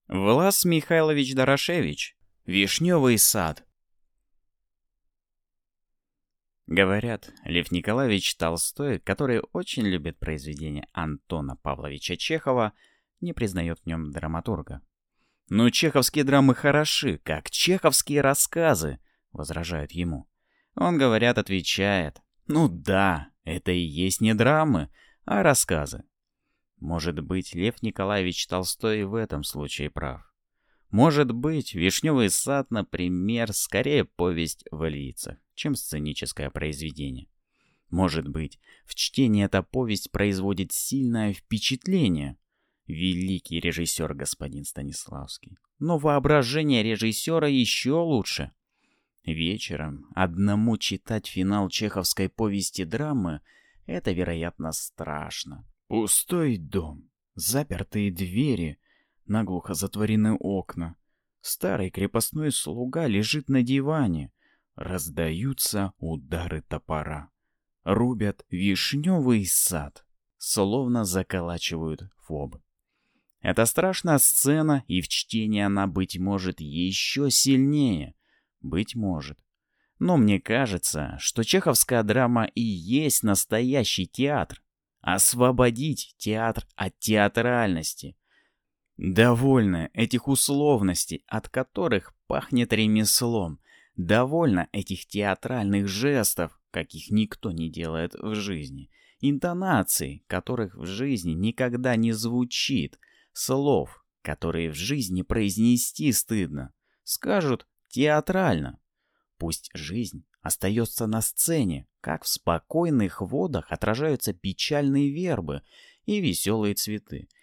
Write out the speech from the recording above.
Влас Михайлович Дорошевич. Вишневый сад. Говорят, Лев Николаевич Толстой, который очень любит произведения Антона Павловича Чехова, не признает в нем драматурга. «Но чеховские драмы хороши, как чеховские рассказы», — возражают ему. Он, говорят, отвечает: «Ну да, это и есть не драмы, а рассказы». Может быть, Лев Николаевич Толстой в этом случае прав. Может быть, «Вишневый сад», например, скорее повесть в лицах, чем сценическое произведение. Может быть, в чтении эта повесть производит сильное впечатление. Великий режиссер господин Станиславский. Но воображение режиссера еще лучше. Вечером одному читать финал чеховской повести-драмы — это, вероятно, страшно. Пустой дом, запертые двери, наглухо затворены окна. Старый крепостной слуга лежит на диване. Раздаются удары топора. Рубят вишневый сад. Словно заколачивают фоб. Это страшная сцена, и в чтении она, быть может, еще сильнее. Быть может. Но мне кажется, что чеховская драма и есть настоящий театр. Освободить театр от театральности. Довольно этих условностей, от которых пахнет ремеслом. Довольно этих театральных жестов, каких никто не делает в жизни. Интонаций, которых в жизни никогда не звучит. Слов, которые в жизни произнести стыдно. Скажут театрально. Пусть жизнь остается на сцене, как в спокойных водах отражаются печальные вербы и веселые цветы.